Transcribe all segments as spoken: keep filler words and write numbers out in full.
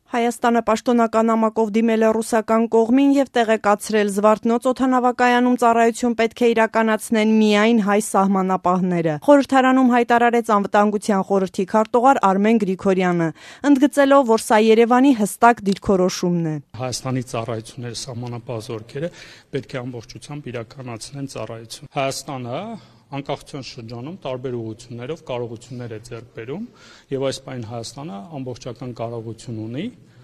Հայաստանը պաշտոնական նամակով դիմել է ռուսական կողմին և տեղեկացրել Զվարթնոց օդանավակայանում ծառայություն պետք է իրականացնեն միայն հայ սահմանապահները։ Խորհրդարանում հայտարարեց անվտանգության խորհրդի քարտուղար Արմեն Գրիգորյանը, ընդգծելով, որ սա Երևանի հստակ դիրքորոշումն է։ Հայաստանի ծառայությունները սահմանապահ զորքերը պետք է ամբողջությամբ իրականացնեն ծառայություն։ Հայաստանը անկախության շրջանում տարբեր ուղղություններով կարողություններ է ձեռք բերում եւ այս պայն Հայաստանը ամբողջական կարողություն ունի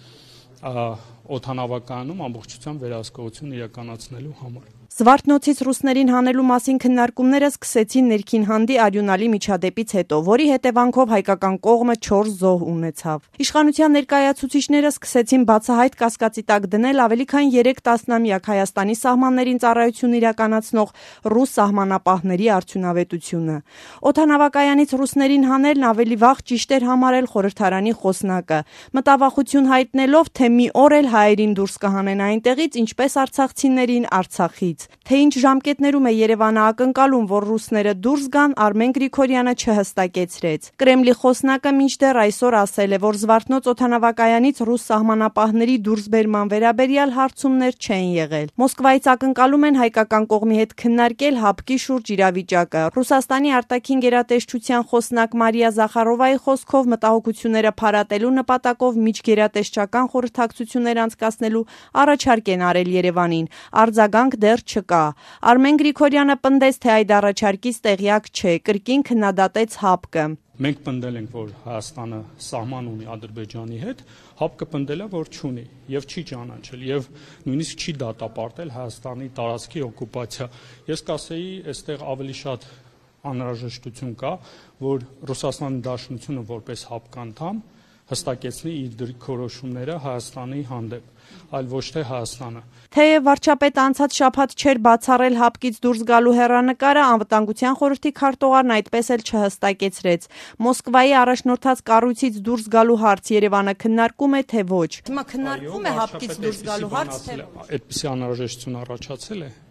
օդանավակայանում ամբողջությամբ վերահսկողություն իրականացնելու համար։ Զվարթնոցից ռուսներին հանելու մասին քննարկումները սկսեցին ներքին հանդի արյունալի միջադեպից հետո, որի հետևանքով հայկական կողմը չորս զոհ ունեցավ։ Իշխանության ներկայացուցիչները սկսեցին բացահայտ կասկածի տակ դնել ավելի քան երեք տասնամյակ Հայաստանի սահմաններին ծառայություն իրականացնող ռուս սահմանապահների արդյունավետությունը։ Օդանավակայանից ռուսներին հանելն ավելի վաղ ճիշտ էր համարել խորհրդարանի խոսնակը, մտավախություն հայտնելով, թե մի օր էլ հայերին դուրս կհանեն այնտեղից, ինչպես արցախցիներին Արցախից։ Թե ինչ ժամկետներում է Երևանը ակնկալում, որ ռուսները դուրս գան, Արմեն Գրիգորյանը չհստակեցրեց։ Կրեմլի խոսնակը մինչդեռ այսօր ասել է, որ Զվարթնոց օդանավակայանից ռուս սահմանապահների դուրսբերման վերաբերյալ հարցումներ չեն եղել։ Մոսկվայից ակնկալում են հայկական կողմի հետ քննարկել հապկի շուրջ իրավիճակը։ Ռուսաստանի արտաքին գերատեսչության խոսնակ Մարիա Զախարովայի խոսքով մտահոգությունները փարատելու նպատակով միջգերատեսչական խորհրդակցություններ անցկացնելու առաջարկ են արել Երևանին։ Արձագանք դեռ չկա։ Արմեն Գրիգորյանը պնդեց, թե այդ առաջարկից տեղյակ չէ, կրկին քննադատեց հապկը։ Մենք պնդել ենք, որ Հայաստանը սահման ունի Ադրբեջանի հետ, հապկը պնդել է, որ չունի եւ չի ճանաչել եւ նույնիսկ չի դատապարտել Հայաստանի տարածքի օկուպացիա։ Ես կասեի, այստեղ ավելի շատ անհրաժեշտություն կա, որ Ռուսաստանի Դաշնությունը որպես հապկ անդամ հստակեցնի իր դիրքորոշումները Հայաստանի հանդեպ, այլ ոչ թե Հայաստանը։ Թեև վարչապետը անցած շաբաթ չէր բացառել հապկից դուրս գալու հեռանկարը, անվտանգության խորհրդի քարտուղարն այդպես էլ չհստակեցրեց։ Մոսկվայի առաջնորդած կառույցից դուրս գալու հարց Երևանը քննարկում է, թե ոչ։ Հիմա քննարկվում է հապկից դուրս գալու հարց, թե այդպիսի անհրաժեշտություն առաջացել է։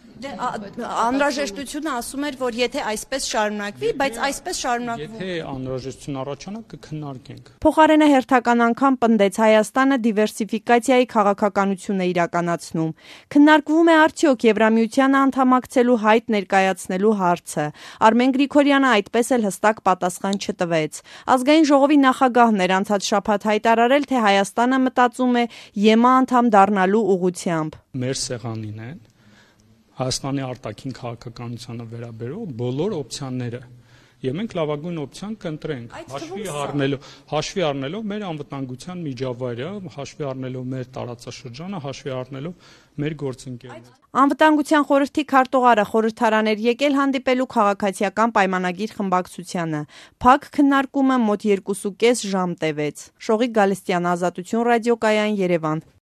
Անհրաժեշտությունը ասում էր, որ եթե այսպես շարունակվի, բայց այսպես շարունակվում։ Եթե անհրաժեշտություն առաջանա, կքննարկենք։ Փոխարենը հերթական անգամ պնդեց, Հայաստանը դիվերսիֆիկացիայի քաղաքականություն է իրականացնում։ Քննարկվում է արդյոք Եվրամիությանը անդամակցելու հայտ ներկայացնելու հարցը։ Արմեն Գրիգորյանը այդպես էլ հստակ պատասխան չտվեց։ Ազգային ժողովի նախագահն էր անցած շաբաթ հայտարարել, թե Հայաստանը մտածում է ԵՄ անդամ դառնալու ուղղությամբ։ Մեր սեղանին են Հայաստանի արտաքին քաղաքականությանը վերաբերող բոլոր օպցիաները եւ մենք լավագույն օպցիան կընտրենք, հաշվի առնելով, հաշվի առնելով մեր անվտանգության միջավայրը, հաշվի առնելով մեր տարածաշրջանը, հաշվի առնելով մեր գործընկերները։ Անվտանգության խորհրդի քարտուղարը խորհրդարան էր եկել հանդիպելու քաղաքացիական պայմանագիր խմբակցությանը։ Փակ քննարկումը մոտ երկուսուկես ժամ տևեց։ Շողիկ Գալստյան, Ազատություն ռադիոկայան, Երևան։